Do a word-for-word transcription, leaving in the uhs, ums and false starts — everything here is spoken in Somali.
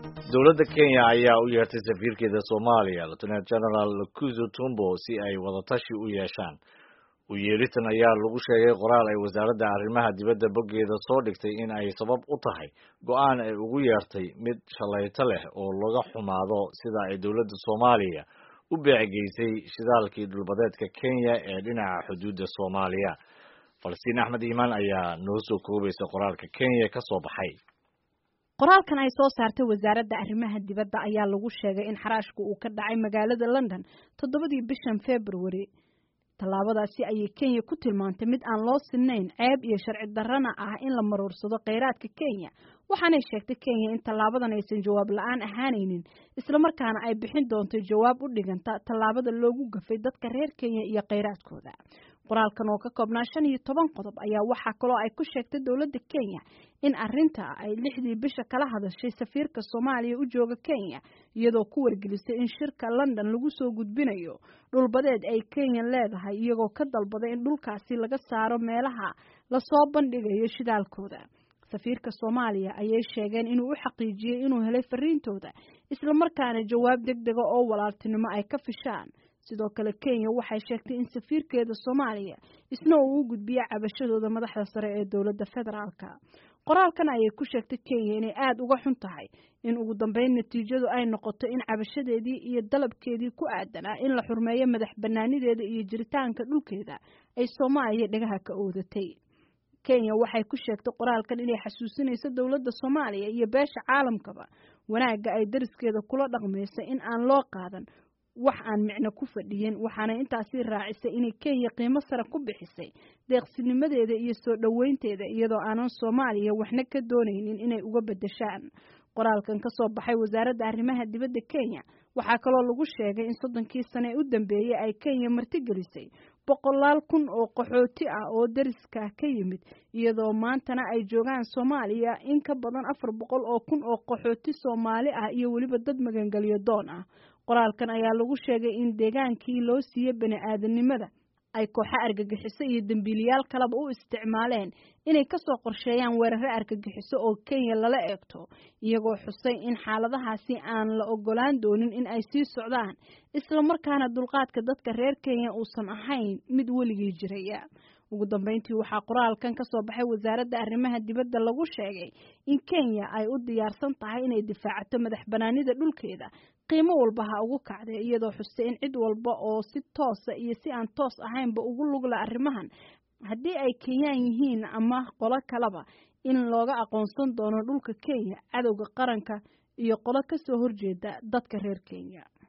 dowladda Kenya ayaa u yeertay safiirkeeda Soomaaliya Lieutenant General Lukuzo Tumbo si ay wadatashi u yeeshaan. U yeeritan ayaa lagu sheegay qoraal ay wasaaradda arrimaha dibadda boggeeda soo dhigtay in ay sabab u tahay go'aan ay ugu yeertay mid shalayto leh oo laga xumaado sida ay dowladda Soomaaliya u beecegeysay shidaalkii dhulbadeedka Kenya ee dhinaca xuduudda Soomaaliya. Falsiin Axmed Iimaan ayaa noo soo koobaysa qoraalka Kenya ka soo baxay. qoraalkan ay soo saartay wasaaradda arrimaha dibadda ayaa lagu sheegay in xaraashku uu ka dhacay magaalada London toddobadii bishan February. tallaabadaasi ayay Kenya ku tilmaantay mid aan loo sinayn ceeb iyo sharci darrana ah in la maruursado kheyraadka Kenya, waxaanay sheegtay Kenya in tallaabadan aysan jawaab la'aan ahaanaynin isla markaana ay bixin doonto jawaab u dhiganta tallaabada loogu gafay dadka reer Kenya iyo kheyraadkooda. qoraalkan oo ka koobnaa shan iyo toban qodob ayaa waxaa kaloo ay ku sheegtay dowladda Kenya in arrinta ay lixdii bisha kala hadashay safiirka Soomaaliya u jooga Kenya iyadoo ku wargelisay in shirka London lagu soo gudbinayo dhulbadeed ay Kenya leedahay iyagoo ka dalbaday in dhulkaasi laga saaro meelaha la soo bandhigayo shidaalkooda. safiirka Soomaaliya ayay sheegeen inuu u xaqiijiyay inuu helay fariintooda isla markaana jawaab degdeg ah oo walaaltinimo ay ka fishaan. sidoo kale Kenya waxay sheegtay in safiirkeeda Soomaaliya isna uu u gudbiyay cabashadooda madaxda sare ee dowladda federaalka. qoraalkan ayay ku sheegtay Kenya inay aad uga xun tahay in ugu dambeyn natiijadu ay noqoto in cabashadeedii iyo dalabkeedii ku aadanaa in la xurmeeyo madax bannaanideeda iyo jiritaanka dhulkeeda ay Soomaaliya dhagaha ka oodatay. Kenya waxay ku sheegtay qoraalkan inay xasuusinayso dowladda Soomaaliya iyo beesha caalamkaba wanaagga ay dariskeeda kula dhaqmayso in aan loo qaadan wax aan micno ku fadhiyin, waxaana intaasi raacisay inay Kenya qiimo sare ku bixisay deeqsinimadeeda iyo soo dhaweynteeda iyadoo aanan Soomaaliya waxna ka doonaynin inay uga bedeshaan. qoraalkan ka soo baxay wasaaradda arrimaha dibadda Kenya waxaa kaloo lagu sheegay in soddonkii sano ee u dambeeyay ay Kenya martigelisay boqolaal kun oo qaxooti ah oo dariska ka yimid iyadoo maantana ay joogaan Soomaaliya in ka badan afar boqol oo kun oo qaxooti Soomaali ah iyo waliba dad magangalyo doon ah. qoraalkan ayaa lagu sheegay in deegaankii loo siiyay bani'aadanimada ay kooxo argagixiso iyo dambiilayaal kaleba u isticmaaleen inay ka soo qorsheeyaan weeraro argagixiso oo Kenya lala eegto iyagoo xusay in xaaladahaasi aan la ogolaan doonin in ay sii socdaan isla markaana dulqaadka dadka reer Kenya uusan ahayn mid weligii jiraya. ugu dambeyntii waxaa qoraalkan ka soo baxay wasaaradda arrimaha dibadda lagu sheegay in Kenya ay u diyaarsan tahay inay difaacato madax bannaanida dhulkeeda qiimo walba ha ugu kacday iyadoo xustay in cid walba oo si toos ah iyo si aan toos ahaynba ugu lug leh arrimahan haddii ay Kenyan yihiin ama qolo kaleba in looga aqoonsan doono dhulka Kenya cadowga qaranka iyo qolo ka soo horjeeda dadka reer Kenya.